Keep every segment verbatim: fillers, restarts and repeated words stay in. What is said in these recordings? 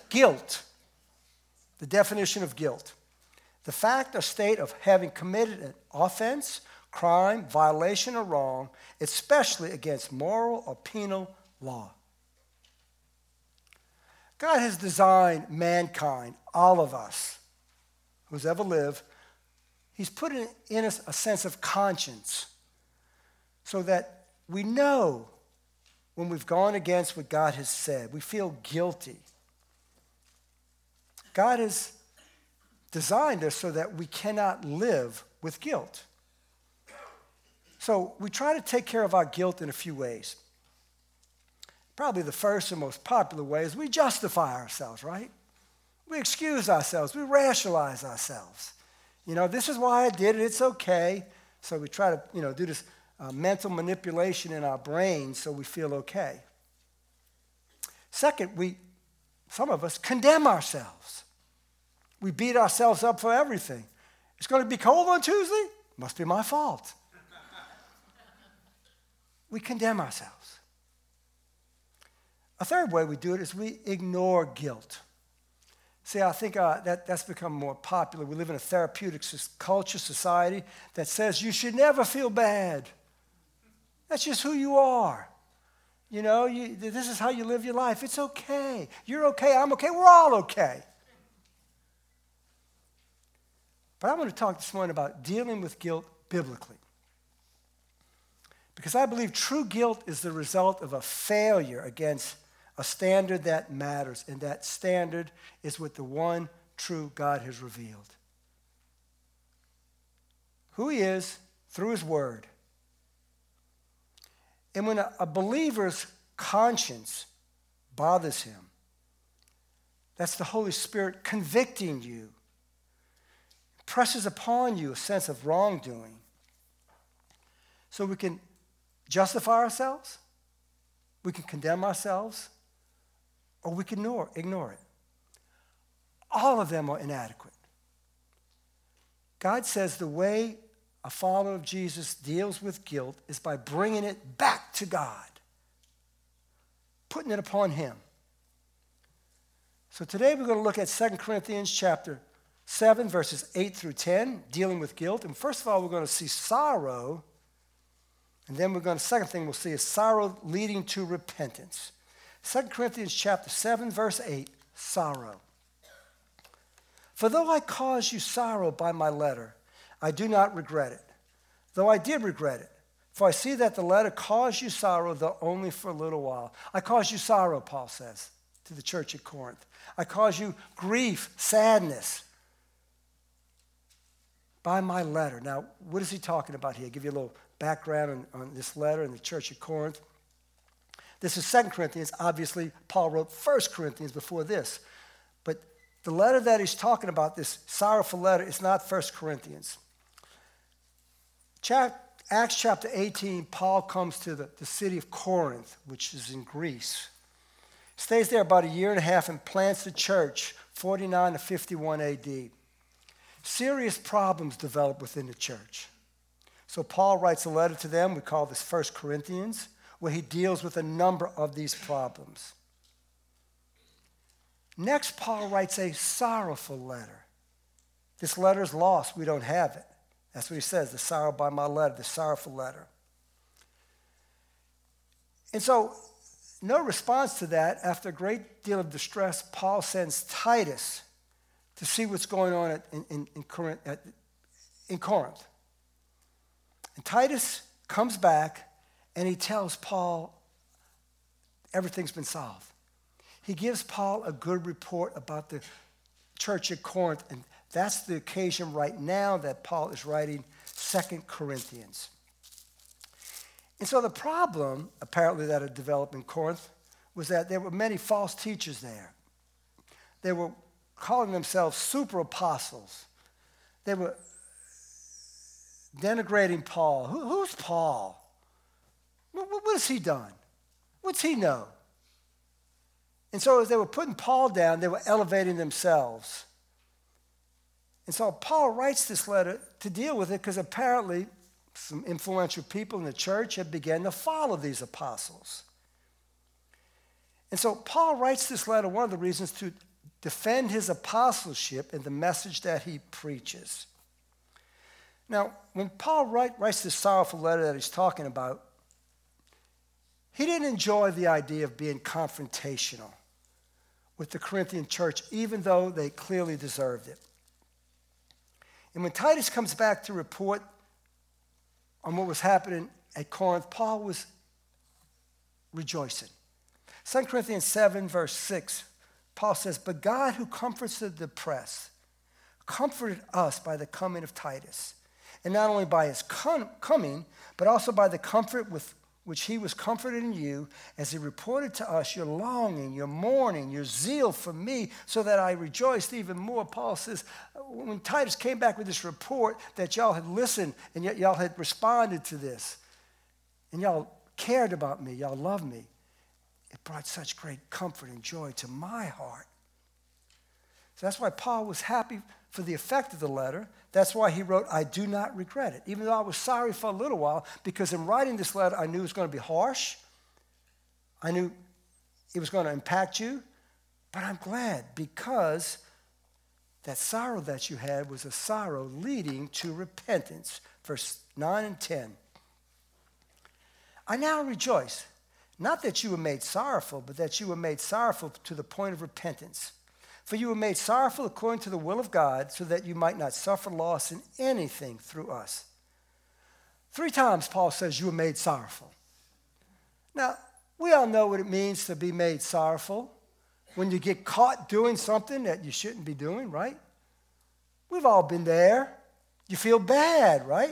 Guilt. The definition of guilt. The fact or state of having committed an offense, crime, violation, or wrong, especially against moral or penal law. God has designed mankind, all of us, who's ever lived. He's put in, in us a sense of conscience so that we know when we've gone against what God has said. We feel guilty. God has designed us so that we cannot live with guilt. So we try to take care of our guilt in a few ways. Probably the first and most popular way is we justify ourselves, right? We excuse ourselves. We rationalize ourselves. You know, this is why I did it. It's okay. So we try to, you know, do this uh, mental manipulation in our brains so we feel okay. Second, we, some of us condemn ourselves. We beat ourselves up for everything. It's going to be cold on Tuesday? Must be my fault. We condemn ourselves. A third way we do it is we ignore guilt. See, I think uh, that, that's become more popular. We live in a therapeutic culture, society, that says you should never feel bad. That's just who you are. You know, you, this is how you live your life. It's okay. You're okay. I'm okay. We're all okay. But I want to talk this morning about dealing with guilt biblically. Because I believe true guilt is the result of a failure against a standard that matters, and that standard is what the one true God has revealed. Who he is through his word. And when a, a believer's conscience bothers him, that's the Holy Spirit convicting you, presses upon you a sense of wrongdoing. So we can justify ourselves, we can condemn ourselves, or we can ignore, ignore it. All of them are inadequate. God says the way a follower of Jesus deals with guilt is by bringing it back to God, putting it upon him. So today we're going to look at Second Corinthians chapter seven, verses eight through ten, dealing with guilt. And first of all, we're going to see sorrow. And then we're going to, second thing we'll see is sorrow leading to repentance. Second Corinthians chapter seven, verse eight, sorrow. For though I caused you sorrow by my letter, I do not regret it. Though I did regret it, for I see that the letter caused you sorrow, though only for a little while. I caused you sorrow, Paul says to the church at Corinth. I caused you grief, sadness by my letter. Now, what is he talking about here? I'll give you a little background on, on this letter in the church at Corinth. This is Second Corinthians. Obviously, Paul wrote First Corinthians before this. But the letter that he's talking about, this sorrowful letter, is not First Corinthians. Chap- Acts chapter eighteen, Paul comes to the, the city of Corinth, which is in Greece. Stays there about a year and a half and plants the church, forty-nine to fifty-one A D. Serious problems develop within the church. So Paul writes a letter to them. We call this First Corinthians, where he deals with a number of these problems. Next, Paul writes a sorrowful letter. This letter is lost. We don't have it. That's what he says, the sorrow by my letter, the sorrowful letter. And so, no response to that. After a great deal of distress, Paul sends Titus to see what's going on at, in, in, in, Corinth, at, in Corinth. And Titus comes back and he tells Paul everything's been solved. He gives Paul a good report about the church at Corinth, and that's the occasion right now that Paul is writing Second Corinthians. And so the problem, apparently, that had developed in Corinth was that there were many false teachers there. They were calling themselves super apostles. They were denigrating Paul. Who, who's Paul? What, what has he done? What's he know? And so as they were putting Paul down, they were elevating themselves. And so Paul writes this letter to deal with it because apparently some influential people in the church had begun to follow these apostles. And so Paul writes this letter, one of the reasons, to defend his apostleship and the message that he preaches. Now, when Paul write, writes this sorrowful letter that he's talking about, he didn't enjoy the idea of being confrontational with the Corinthian church, even though they clearly deserved it. And when Titus comes back to report on what was happening at Corinth, Paul was rejoicing. Second Corinthians seven, verse six, Paul says, "But God who comforts the depressed comforted us by the coming of Titus, and not only by his com- coming, but also by the comfort with which he was comforted in you, as he reported to us your longing, your mourning, your zeal for me, so that I rejoiced even more." Paul says, when Titus came back with this report that y'all had listened and yet y'all had responded to this, and y'all cared about me, y'all loved me, it brought such great comfort and joy to my heart. So that's why Paul was happy for the effect of the letter. That's why he wrote, "I do not regret it," even though I was sorry for a little while, because in writing this letter, I knew it was going to be harsh. I knew it was going to impact you, but I'm glad, because that sorrow that you had was a sorrow leading to repentance. Verse nine and ten. "I now rejoice, not that you were made sorrowful, but that you were made sorrowful to the point of repentance. For you were made sorrowful according to the will of God, so that you might not suffer loss in anything through us." Three times Paul says you were made sorrowful. Now, we all know what it means to be made sorrowful when you get caught doing something that you shouldn't be doing, right? We've all been there. You feel bad, right?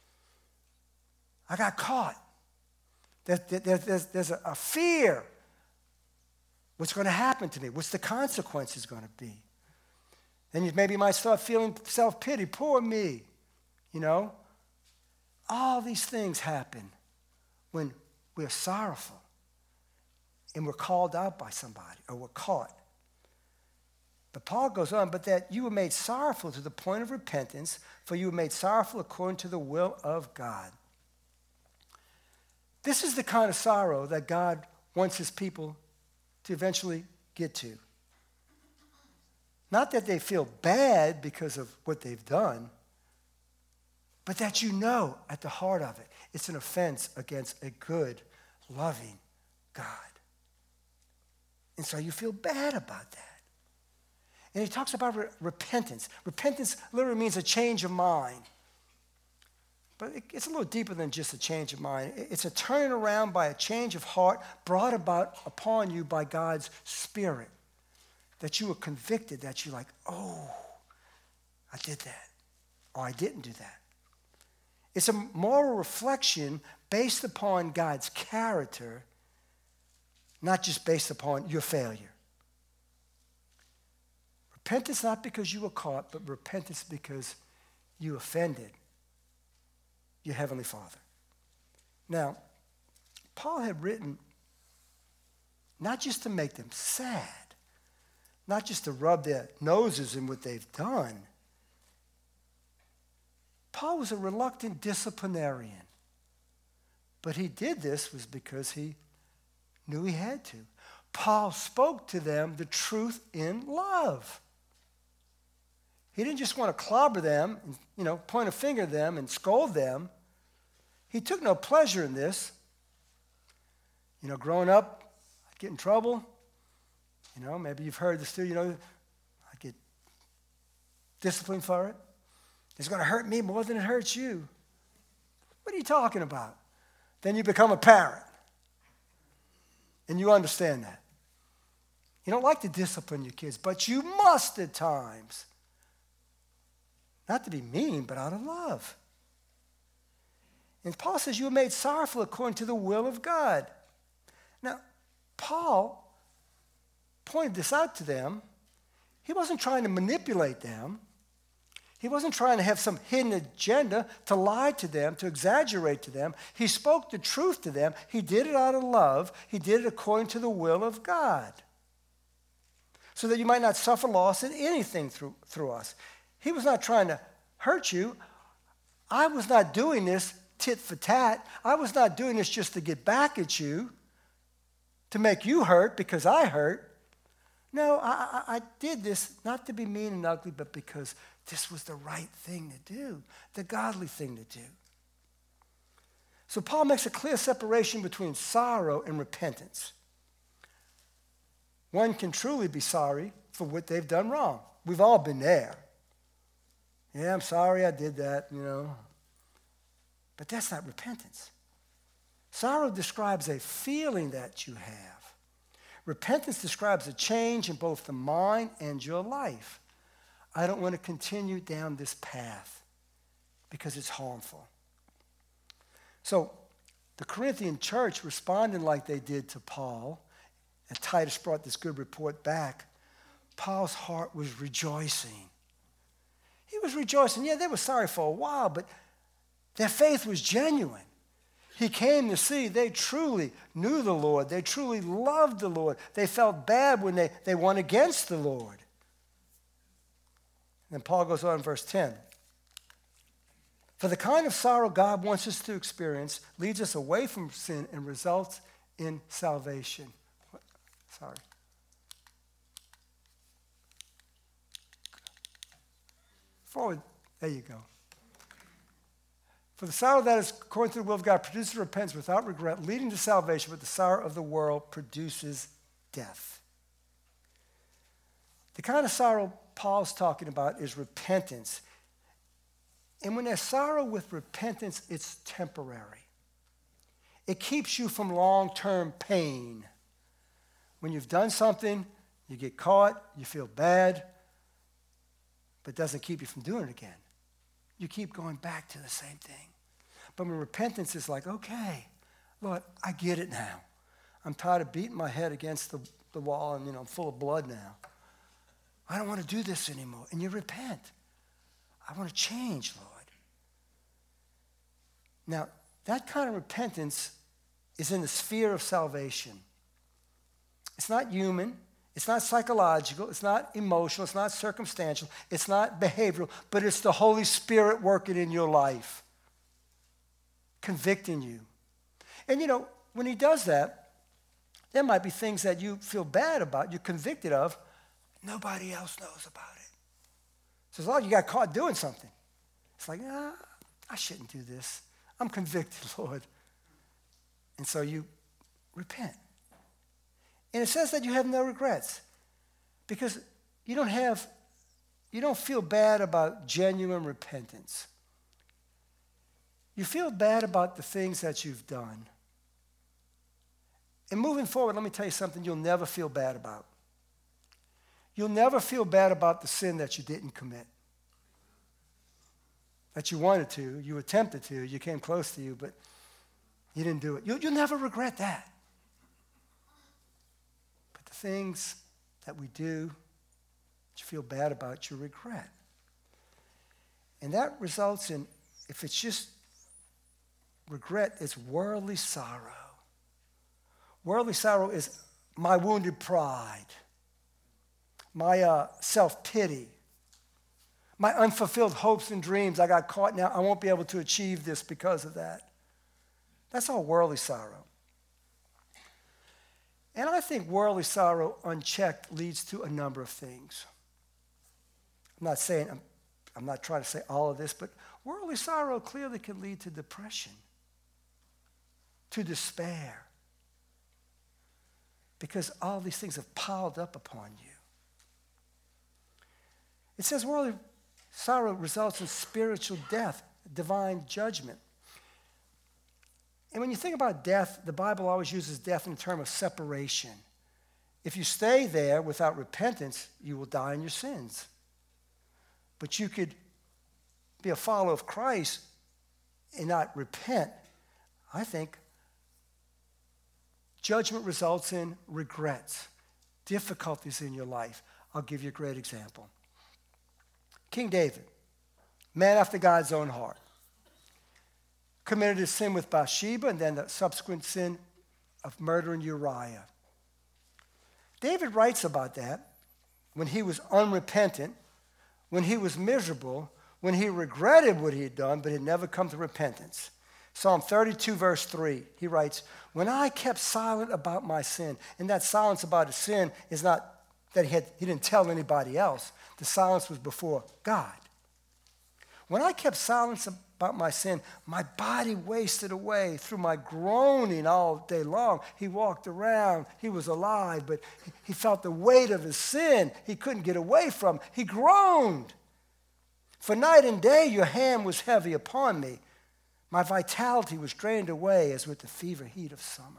I got caught. There's, there's a fear. What's going to happen to me? What's the consequences going to be? Then you maybe might start feeling self-pity. Poor me, you know? All these things happen when we're sorrowful and we're called out by somebody or we're caught. But Paul goes on, "But that you were made sorrowful to the point of repentance, for you were made sorrowful according to the will of God." This is the kind of sorrow that God wants his people to eventually get to. Not that they feel bad because of what they've done, but that you know at the heart of it, it's an offense against a good, loving God. And so you feel bad about that. And he talks about re- repentance. Repentance literally means a change of mind. But it's a little deeper than just a change of mind. It's a turning around by a change of heart brought about upon you by God's Spirit. That you were convicted, that you're like, oh, I did that, or I didn't do that. It's a moral reflection based upon God's character, not just based upon your failure. Repentance not because you were caught, but repentance because you offended your Heavenly Father. Now, Paul had written not just to make them sad, not just to rub their noses in what they've done. Paul was a reluctant disciplinarian, but he did this was because he knew he had to. Paul spoke to them the truth in love. He didn't just want to clobber them, and, you know, point a finger at them and scold them. He took no pleasure in this. You know, growing up, I'd get in trouble. You know, maybe you've heard this too, you know, I get disciplined for it. It's going to hurt me more than it hurts you. What are you talking about? Then you become a parent. And you understand that. You don't like to discipline your kids, but you must at times. Not to be mean, but out of love. And Paul says you were made sorrowful according to the will of God. Now, Paul pointed this out to them. He wasn't trying to manipulate them. He wasn't trying to have some hidden agenda to lie to them, to exaggerate to them. He spoke the truth to them. He did it out of love. He did it according to the will of God, so that you might not suffer loss in anything through, through us. He was not trying to hurt you. I was not doing this tit for tat. I was not doing this just to get back at you, to make you hurt because I hurt. No, I, I, I did this not to be mean and ugly, but because this was the right thing to do, the godly thing to do. So Paul makes a clear separation between sorrow and repentance. One can truly be sorry for what they've done wrong. We've all been there. Yeah, I'm sorry I did that, you know. But that's not repentance. Sorrow describes a feeling that you have. Repentance describes a change in both the mind and your life. I don't want to continue down this path because it's harmful. So the Corinthian church responded like they did to Paul, and Titus brought this good report back. Paul's heart was rejoicing. He was rejoicing. Yeah, they were sorry for a while, but their faith was genuine. He came to see they truly knew the Lord. They truly loved the Lord. They felt bad when they, they went against the Lord. And then Paul goes on in verse ten. For the kind of sorrow God wants us to experience leads us away from sin and results in salvation. Sorry. Forward. There you go. For the sorrow that is according to the will of God produces repentance without regret, leading to salvation, but the sorrow of the world produces death. The kind of sorrow Paul's talking about is repentance. And when there's sorrow with repentance, it's temporary. It keeps you from long-term pain. When you've done something, you get caught, you feel bad, but it doesn't keep you from doing it again. You keep going back to the same thing. But when repentance is like, okay, Lord, I get it now. I'm tired of beating my head against the, the wall and, you know, I'm full of blood now. I don't want to do this anymore. And you repent. I want to change, Lord. Now, that kind of repentance is in the sphere of salvation. It's not human. It's not psychological. It's not emotional. It's not circumstantial. It's not behavioral. But it's the Holy Spirit working in your life, convicting you. And, you know, when he does that, there might be things that you feel bad about, you're convicted of. Nobody else knows about it. So as long as you got caught doing something, it's like, ah, I shouldn't do this. I'm convicted, Lord. And so you repent. And it says that you have no regrets because you don't have, you don't feel bad about genuine repentance. You feel bad about the things that you've done. And moving forward, let me tell you something you'll never feel bad about. You'll never feel bad about the sin that you didn't commit. That you wanted to, you attempted to, you came close to you, but you didn't do it. You'll, you'll never regret that. But the things that we do that you feel bad about, you regret. And that results in, if it's just regret, it's worldly sorrow. Worldly sorrow is my wounded pride, my uh, self-pity, my unfulfilled hopes and dreams. I got caught now. I won't be able to achieve this because of that. That's all worldly sorrow. And I think worldly sorrow unchecked leads to a number of things. I'm not saying, I'm, I'm not trying to say all of this, but worldly sorrow clearly can lead to depression, to despair, because all these things have piled up upon you. It says worldly sorrow results in spiritual death, divine judgment. And when you think about death, the Bible always uses death in terms of separation. If you stay there without repentance, you will die in your sins. But you could be a follower of Christ and not repent. I think judgment results in regrets, difficulties in your life. I'll give you a great example. King David, man after God's own heart, committed a sin with Bathsheba and then the subsequent sin of murdering Uriah. David writes about that when he was unrepentant, when he was miserable, when he regretted what he had done but had never come to repentance. Psalm thirty-two, verse three, he writes, when I kept silent about my sin, and that silence about a sin is not that he, had, he didn't tell anybody else. The silence was before God. When I kept silence about my sin, my body wasted away through my groaning all day long. He walked around. He was alive, but he felt the weight of his sin he couldn't get away from. He groaned. For night and day your hand was heavy upon me. My vitality was drained away as with the fever heat of summer.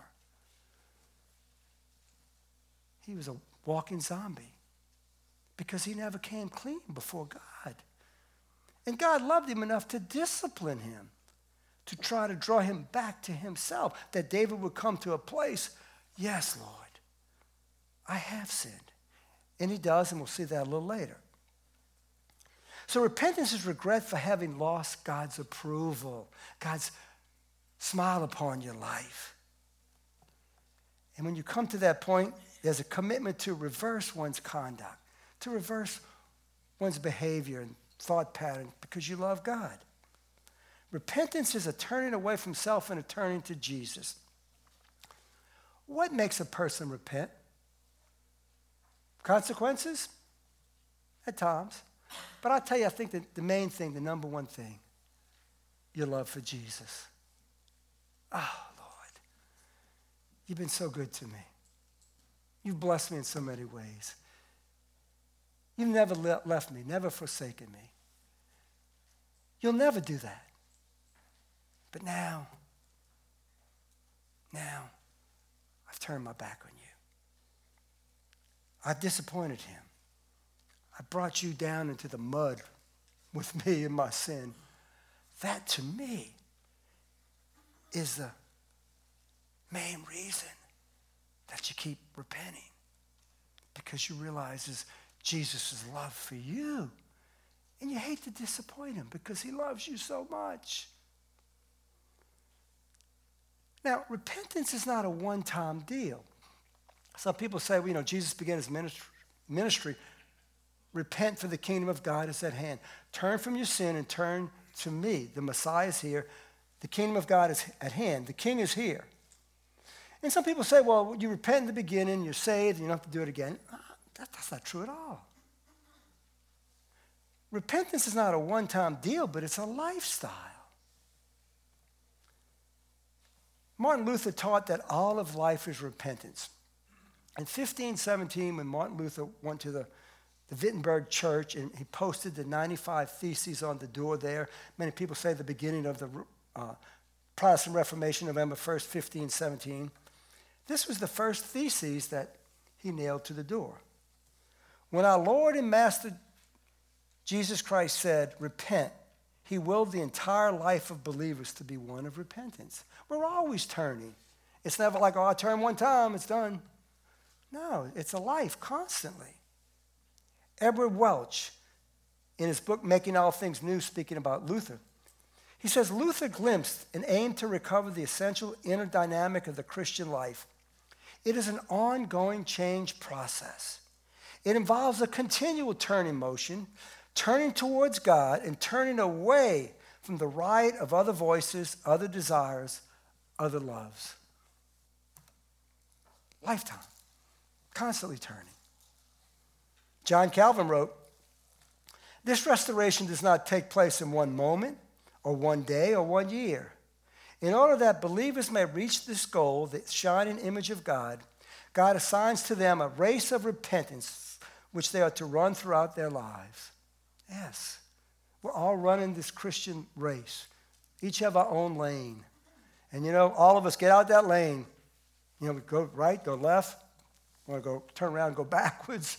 He was a walking zombie because he never came clean before God. And God loved him enough to discipline him, to try to draw him back to himself, that David would come to a place, yes, Lord, I have sinned. And he does, and we'll see that a little later. So repentance is regret for having lost God's approval, God's smile upon your life. And when you come to that point, there's a commitment to reverse one's conduct, to reverse one's behavior and thought pattern because you love God. Repentance is a turning away from self and a turning to Jesus. What makes a person repent? Consequences? At times. But I'll tell you, I think that the main thing, the number one thing, your love for Jesus. Oh, Lord, you've been so good to me. You've blessed me in so many ways. You've never le- left me, never forsaken me. You'll never do that. But now, now, I've turned my back on you. I've disappointed him. I brought you down into the mud with me and my sin. That, to me, is the main reason that you keep repenting. Because you realize it's Jesus' love for you. And you hate to disappoint him because he loves you so much. Now, repentance is not a one-time deal. Some people say, well, you know, Jesus began his ministry, ministry. Repent, for the kingdom of God is at hand. Turn from your sin and turn to me. The Messiah is here. The kingdom of God is at hand. The king is here. And some people say, well, you repent in the beginning, you're saved, and you don't have to do it again. That, that's not true at all. Repentance is not a one-time deal, but it's a lifestyle. Martin Luther taught that all of life is repentance. In fifteen seventeen, when Martin Luther went to the, the Wittenberg church and he posted the ninety-five Theses on the door there, many people say the beginning of the uh, Protestant Reformation, November first, fifteen seventeen. This was the first thesis that he nailed to the door. When our Lord and Master Jesus Christ said, repent, he willed the entire life of believers to be one of repentance. We're always turning. It's never like, oh, I turn one time, it's done. No, it's a life constantly. Edward Welch, in his book, Making All Things New, speaking about Luther, he says, Luther glimpsed and aimed to recover the essential inner dynamic of the Christian life. It is an ongoing change process. It involves a continual turning motion, turning towards God and turning away from the riot of other voices, other desires, other loves. Lifetime, constantly turning. John Calvin wrote, this restoration does not take place in one moment or one day or one year. In order that believers may reach this goal, the shining image of God, God assigns to them a race of repentance which they are to run throughout their lives. Yes, we're all running this Christian race. Each have our own lane. And you know, all of us get out that lane. You know, we go right, go left, want to go turn around and go backwards.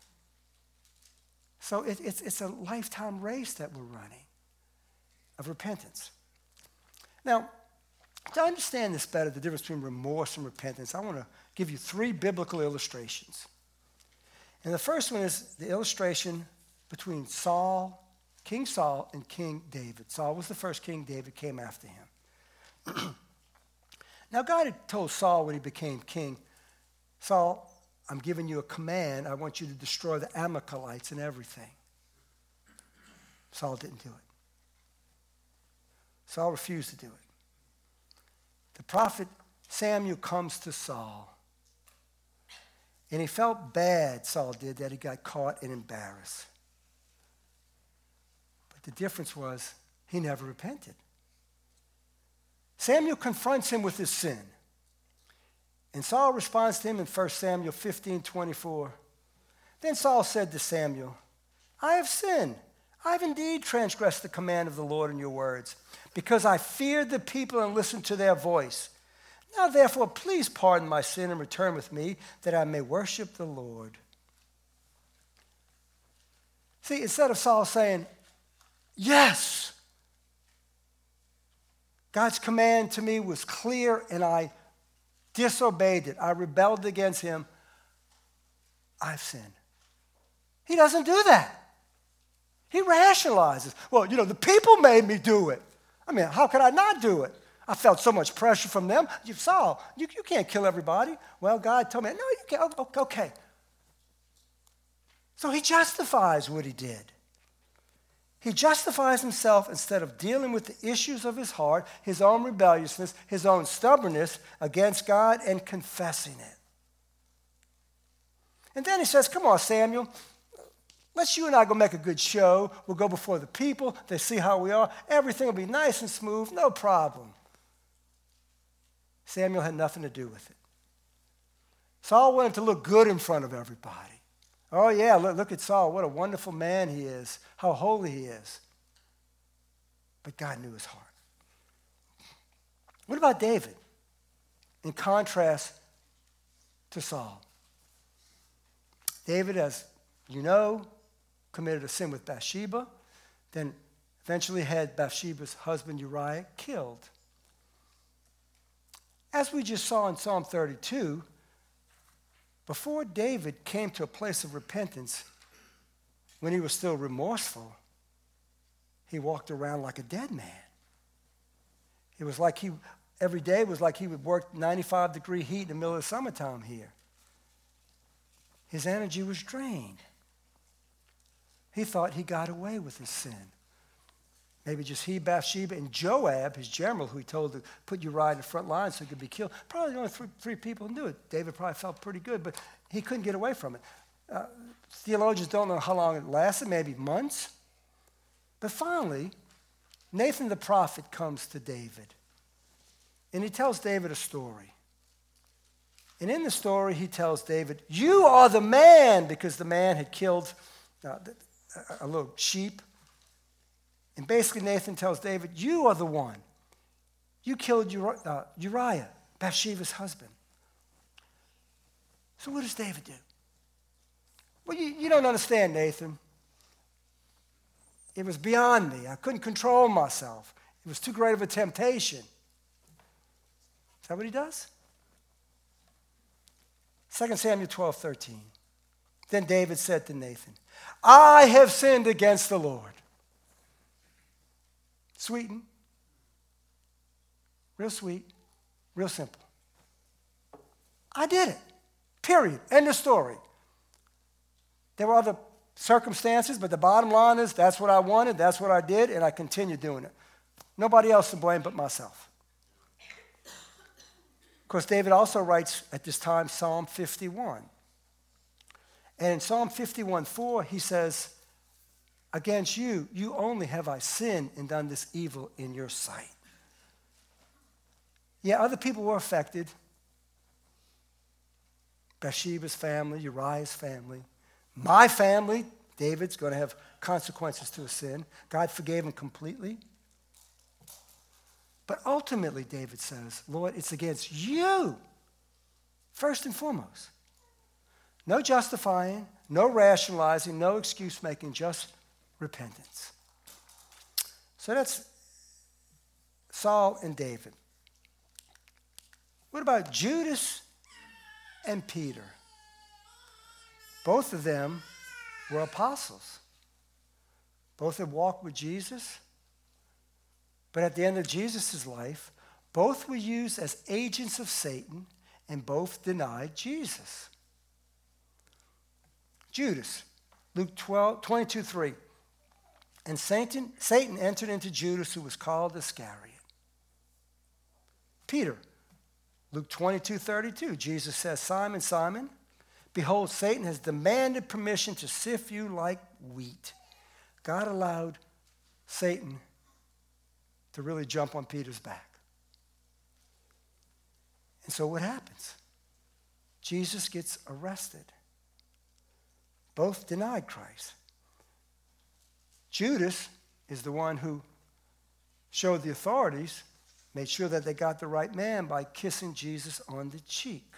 So it, it's, it's a lifetime race that we're running of repentance. Now, to understand this better, the difference between remorse and repentance, I want to give you three biblical illustrations. And the first one is the illustration between Saul, King Saul, and King David. Saul was the first king. David came after him. Now, God had told Saul when he became king, Saul, I'm giving you a command. I want you to destroy the Amalekites and everything. Saul didn't do it. Saul refused to do it. The prophet Samuel comes to Saul. And he felt bad, Saul did, that he got caught and embarrassed. But the difference was he never repented. Samuel confronts him with his sin. And Saul responds to him in First Samuel fifteen twenty-four. Then Saul said to Samuel, I have sinned. I have indeed transgressed the command of the Lord in your words, because I feared the people and listened to their voice. Now therefore, please pardon my sin and return with me, that I may worship the Lord. See, instead of Saul saying, yes, God's command to me was clear and I disobeyed it. I rebelled against him. I've sinned. He doesn't do that. He rationalizes. Well, you know, the people made me do it. I mean, how could I not do it? I felt so much pressure from them. You saw, you, you can't kill everybody. Well, God told me, no, you can't. Oh, okay. So he justifies what he did. He justifies himself instead of dealing with the issues of his heart, his own rebelliousness, his own stubbornness against God, and confessing it. And then he says, come on, Samuel, let's you and I go make a good show. We'll go before the people. They see how we are. Everything will be nice and smooth, no problem. Samuel had nothing to do with it. Saul wanted to look good in front of everybody. Oh, yeah, look, look at Saul. What a wonderful man he is. How holy he is. But God knew his heart. What about David? In contrast to Saul. David, as you know, committed a sin with Bathsheba, then eventually had Bathsheba's husband Uriah killed. As we just saw in Psalm thirty-two, before David came to a place of repentance, when he was still remorseful, he walked around like a dead man. It was like he, every day was like he would work ninety-five degree heat in the middle of the summertime here. His energy was drained. He thought he got away with his sin. Maybe just he, Bathsheba, and Joab, his general, who he told to put Uriah in the front line so he could be killed. Probably only three, three people knew it. David probably felt pretty good, but he couldn't get away from it. Uh, theologians don't know how long it lasted, maybe months. But finally, Nathan the prophet comes to David, and he tells David a story. And in the story, he tells David, you are the man, because the man had killed uh, a little sheep. And basically, Nathan tells David, you are the one. You killed Uri- uh, Uriah, Bathsheba's husband. So what does David do? Well, you, you don't understand, Nathan. It was beyond me. I couldn't control myself. It was too great of a temptation. Is that what he does? Second Samuel twelve thirteen. Then David said to Nathan, I have sinned against the Lord. Sweeten. Real sweet. Real simple. I did it. Period. End of story. There were other circumstances, but the bottom line is that's what I wanted, that's what I did, and I continue doing it. Nobody else to blame but myself. Of course, David also writes at this time Psalm fifty-one. And in Psalm fifty-one four, he says, against you, you only have I sinned and done this evil in your sight. Yeah, other people were affected. Bathsheba's family, Uriah's family. My family, David's going to have consequences to his sin. God forgave him completely. But ultimately, David says, Lord, it's against you, first and foremost. No justifying, no rationalizing, no excuse making, just repentance. So that's Saul and David. What about Judas and Peter? Both of them were apostles. Both had walked with Jesus. But at the end of Jesus' life, both were used as agents of Satan, and both denied Jesus. Judas, Luke twelve, twenty-two three. And Satan, Satan entered into Judas, who was called Iscariot. Peter, Luke twenty-two thirty-two. Jesus says, Simon, Simon, Behold, Satan has demanded permission to sift you like wheat. God allowed Satan to really jump on Peter's back. And so what happens? Jesus gets arrested. Both denied Christ. Judas is the one who showed the authorities, made sure that they got the right man by kissing Jesus on the cheek.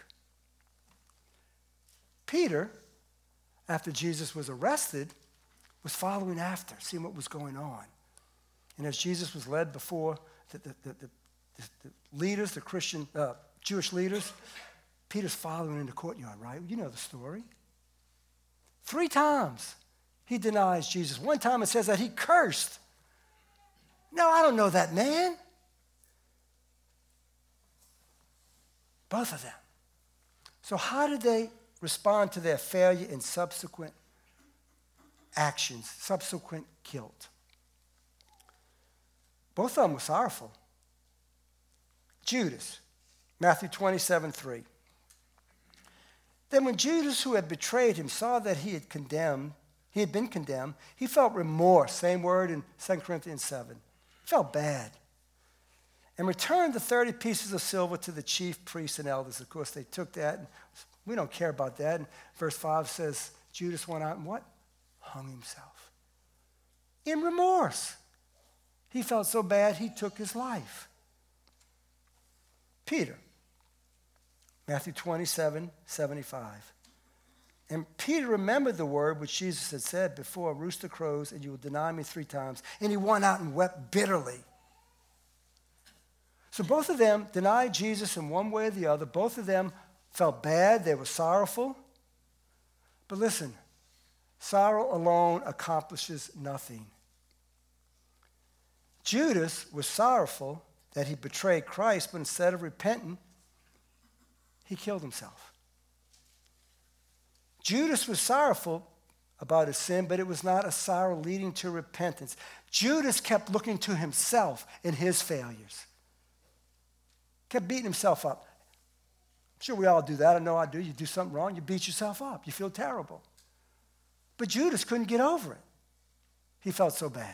Peter, after Jesus was arrested, was following after, seeing what was going on. And as Jesus was led before the, the, the, the, the leaders, the Christian, uh, Jewish leaders, Peter's following in the courtyard, right? You know the story. Three times he denies Jesus. One time it says that he cursed. No, I don't know that man. Both of them. So how did they respond to their failure in subsequent actions, subsequent guilt? Both of them were sorrowful. Judas, Matthew twenty-seven three. Then when Judas, who had betrayed him, saw that he had condemned, he had been condemned, he felt remorse, same word in Second Corinthians seven. He felt bad. And returned the thirty pieces of silver to the chief priests and elders. Of course, they took that, and we don't care about that. And verse five says, Judas went out and what? Hung himself. In remorse. He felt so bad, he took his life. Peter, Matthew twenty-seven seventy-five. And Peter remembered the word which Jesus had said, before a rooster crows and you will deny me three times. And he went out and wept bitterly. So both of them denied Jesus in one way or the other. Both of them felt bad. They were sorrowful. But listen, sorrow alone accomplishes nothing. Judas was sorrowful that he betrayed Christ, but instead of repenting, he killed himself. Judas was sorrowful about his sin, but it was not a sorrow leading to repentance. Judas kept looking to himself in his failures. Kept beating himself up. I'm sure we all do that. I know I do. You do something wrong, you beat yourself up. You feel terrible. But Judas couldn't get over it. He felt so bad.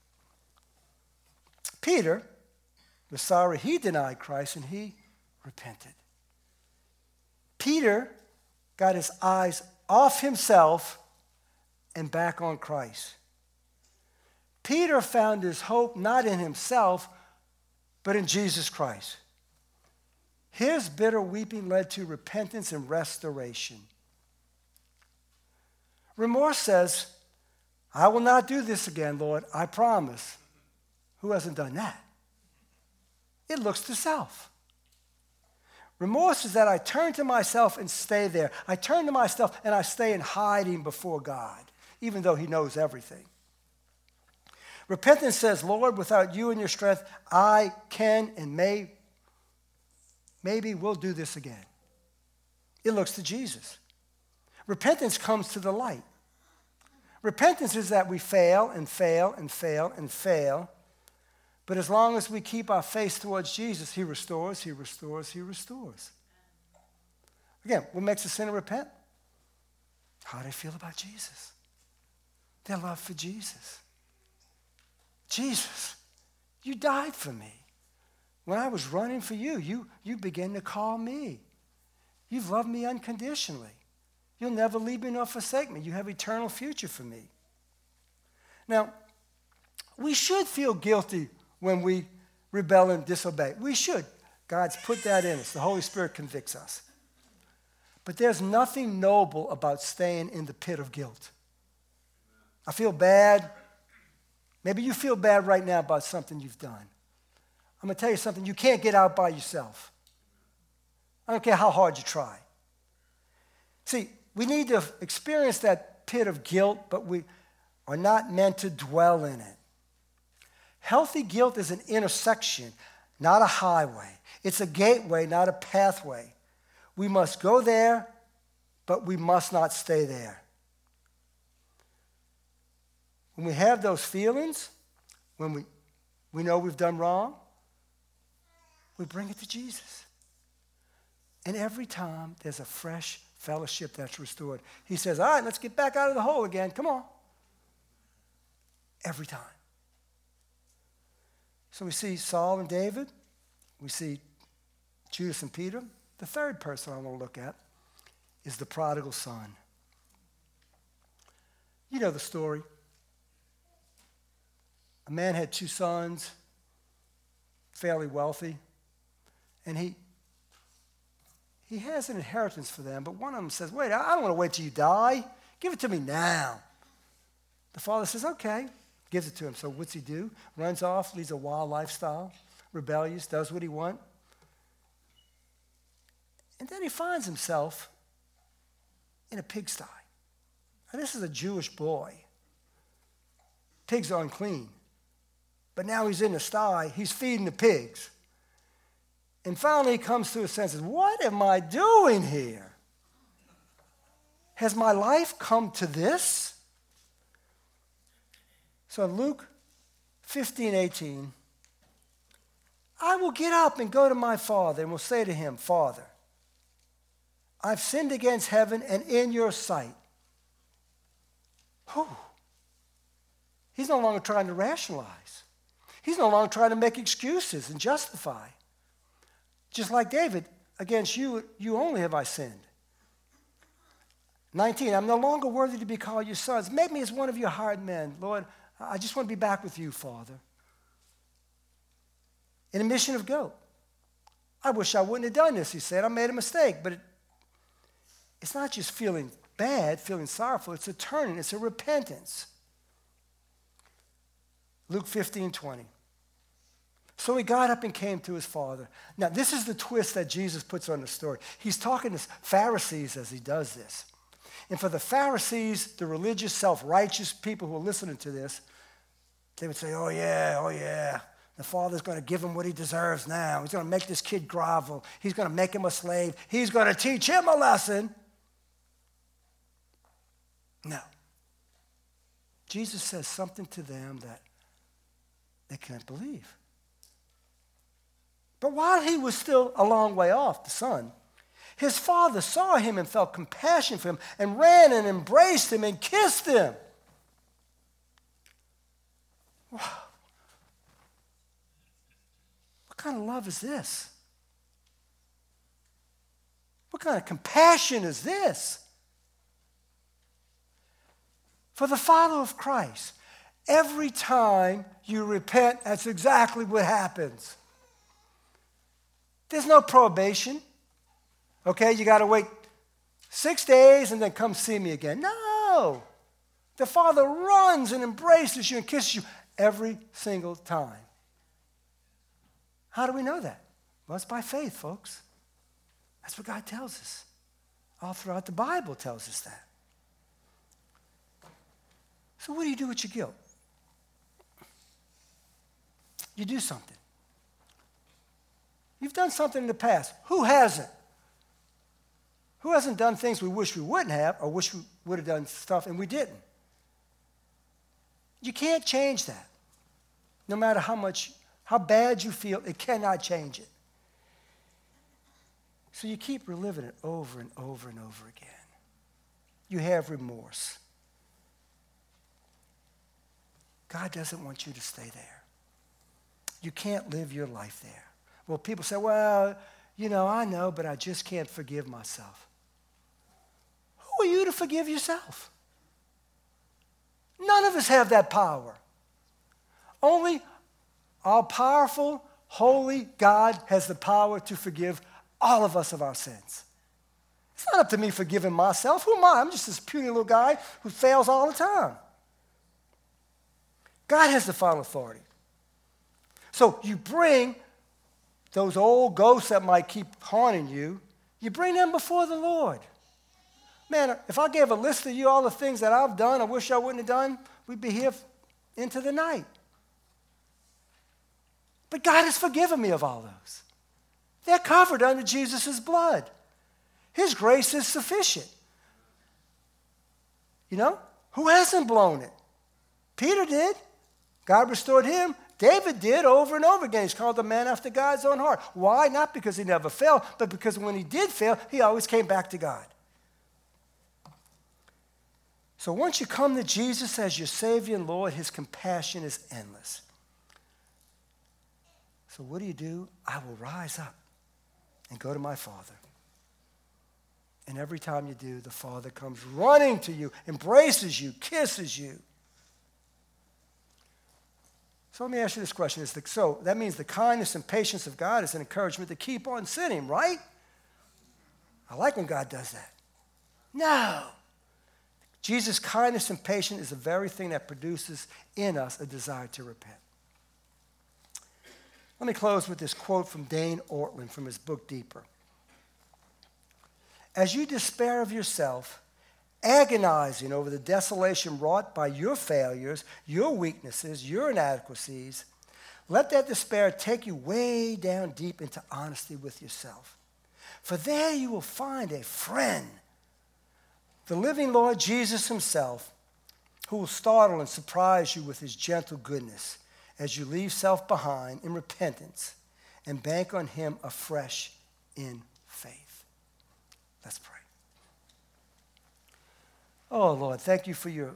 Peter was sorry he denied Christ and he repented. Peter got his eyes off himself and back on Christ. Peter found his hope not in himself, but in Jesus Christ. His bitter weeping led to repentance and restoration. Remorse says, I will not do this again, Lord, I promise. Who hasn't done that? It looks to self. Remorse is that I turn to myself and stay there. I turn to myself and I stay in hiding before God, even though he knows everything. Repentance says, Lord, without you and your strength, I can and may, maybe will do this again. It looks to Jesus. Repentance comes to the light. Repentance is that we fail and fail and fail and fail. But as long as we keep our face towards Jesus, he restores, he restores, he restores. Again, what makes a sinner repent? How they feel about Jesus. Their love for Jesus. Jesus, you died for me. When I was running for you, you, you began to call me. You've loved me unconditionally. You'll never leave me nor forsake me. You have eternal future for me. Now, we should feel guilty when we rebel and disobey. We should. God's put that in us. The Holy Spirit convicts us. But there's nothing noble about staying in the pit of guilt. I feel bad. Maybe you feel bad right now about something you've done. I'm going to tell you something. You can't get out by yourself. I don't care how hard you try. See, we need to experience that pit of guilt, but we are not meant to dwell in it. Healthy guilt is an intersection, not a highway. It's a gateway, not a pathway. We must go there, but we must not stay there. When we have those feelings, when we, we know we've done wrong, we bring it to Jesus. And every time there's a fresh fellowship that's restored. He says, all right, let's get back out of the hole again. Come on. Every time. So we see Saul and David. We see Judas and Peter. The third person I want to look at is the prodigal son. You know the story. A man had two sons, fairly wealthy, and he he has an inheritance for them, but one of them says, wait, I don't want to wait till you die. Give it to me now. The father says, okay, gives it to him. So what's he do? Runs off, leads a wild lifestyle, rebellious, does what he wants. And then he finds himself in a pigsty. Now, this is a Jewish boy. Pigs are unclean. But now he's in the sty. He's feeding the pigs. And finally he comes to his senses. What am I doing here? Has my life come to this? So in Luke fifteen eighteen, I will get up and go to my father and will say to him, Father, I've sinned against heaven and in your sight. Whew. He's no longer trying to rationalize. He's no longer trying to make excuses and justify. Just like David, against you, you only have I sinned. nineteen, I'm no longer worthy to be called your sons. Make me as one of your hired men. Lord, I just want to be back with you, Father. In a mission of go. I wish I wouldn't have done this, he said. I made a mistake. But it, it's not just feeling bad, feeling sorrowful. It's a turning. It's a repentance. Luke fifteen twenty. So he got up and came to his father. Now, this is the twist that Jesus puts on the story. He's talking to Pharisees as he does this. And for the Pharisees, the religious, self-righteous people who are listening to this, they would say, oh, yeah, oh, yeah. The father's going to give him what he deserves now. He's going to make this kid grovel. He's going to make him a slave. He's going to teach him a lesson. No. Jesus says something to them that they can't believe. But while he was still a long way off, the son, his father saw him and felt compassion for him and ran and embraced him and kissed him. Wow. What kind of love is this? What kind of compassion is this? For the follower of Christ, every time you repent, that's exactly what happens. There's no probation. Okay, you got to wait six days and then come see me again. No. The Father runs and embraces you and kisses you every single time. How do we know that? Well, it's by faith, folks. That's what God tells us. All throughout the Bible tells us that. So what do you do with your guilt? You do something. You've done something in the past. Who hasn't? Who hasn't done things we wish we wouldn't have or wish we would have done stuff and we didn't? You can't change that. No matter how much, how bad you feel, it cannot change it. So you keep reliving it over and over and over again. You have remorse. God doesn't want you to stay there. You can't live your life there. Well, people say, well, you know, I know, but I just can't forgive myself. Who are you to forgive yourself? None of us have that power. Only our powerful, holy God has the power to forgive all of us of our sins. It's not up to me forgiving myself. Who am I? I'm just this puny little guy who fails all the time. God has the final authority. So you bring those old ghosts that might keep haunting you, you bring them before the Lord. Man, if I gave a list of you all the things that I've done, I wish I wouldn't have done, we'd be here into the night. But God has forgiven me of all those. They're covered under Jesus' blood. His grace is sufficient. You know, who hasn't blown it? Peter did. God restored him. David did over and over again. He's called a man after God's own heart. Why? Not because he never failed, but because when he did fail, he always came back to God. So once you come to Jesus as your Savior and Lord, his compassion is endless. So what do you do? I will rise up and go to my Father. And every time you do, the Father comes running to you, embraces you, kisses you. So let me ask you this question. Is the, so that means the kindness and patience of God is an encouragement to keep on sinning, right? I like when God does that. No. Jesus' kindness and patience is the very thing that produces in us a desire to repent. Let me close with this quote from Dane Ortlund from his book, Deeper. As you despair of yourself, agonizing over the desolation wrought by your failures, your weaknesses, your inadequacies, let that despair take you way down deep into honesty with yourself. For there you will find a friend, the living Lord Jesus himself, who will startle and surprise you with his gentle goodness as you leave self behind in repentance and bank on him afresh in faith. Let's pray. Oh, Lord, thank you for your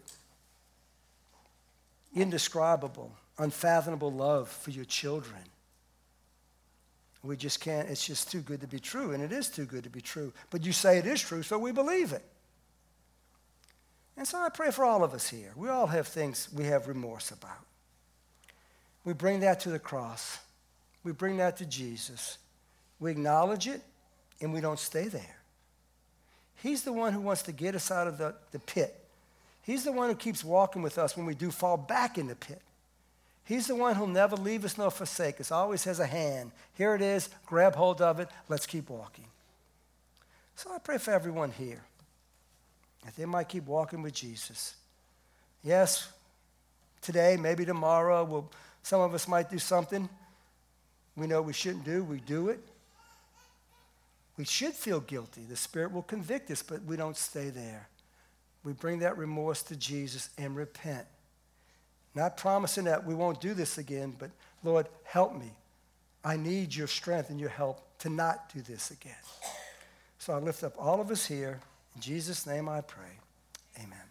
indescribable, unfathomable love for your children. We just can't, it's just too good to be true, and it is too good to be true. But you say it is true, so we believe it. And so I pray for all of us here. We all have things we have remorse about. We bring that to the cross. We bring that to Jesus. We acknowledge it, and we don't stay there. He's the one who wants to get us out of the, the pit. He's the one who keeps walking with us when we do fall back in the pit. He's the one who'll never leave us nor forsake us, always has a hand. Here it is, grab hold of it, let's keep walking. So I pray for everyone here, that they might keep walking with Jesus. Yes, today, maybe tomorrow, we'll, some of us might do something we know we shouldn't do, we do it. We should feel guilty. The Spirit will convict us, but we don't stay there. We bring that remorse to Jesus and repent. Not promising that we won't do this again, but Lord, help me. I need your strength and your help to not do this again. So I lift up all of us here. In Jesus' name I pray. Amen.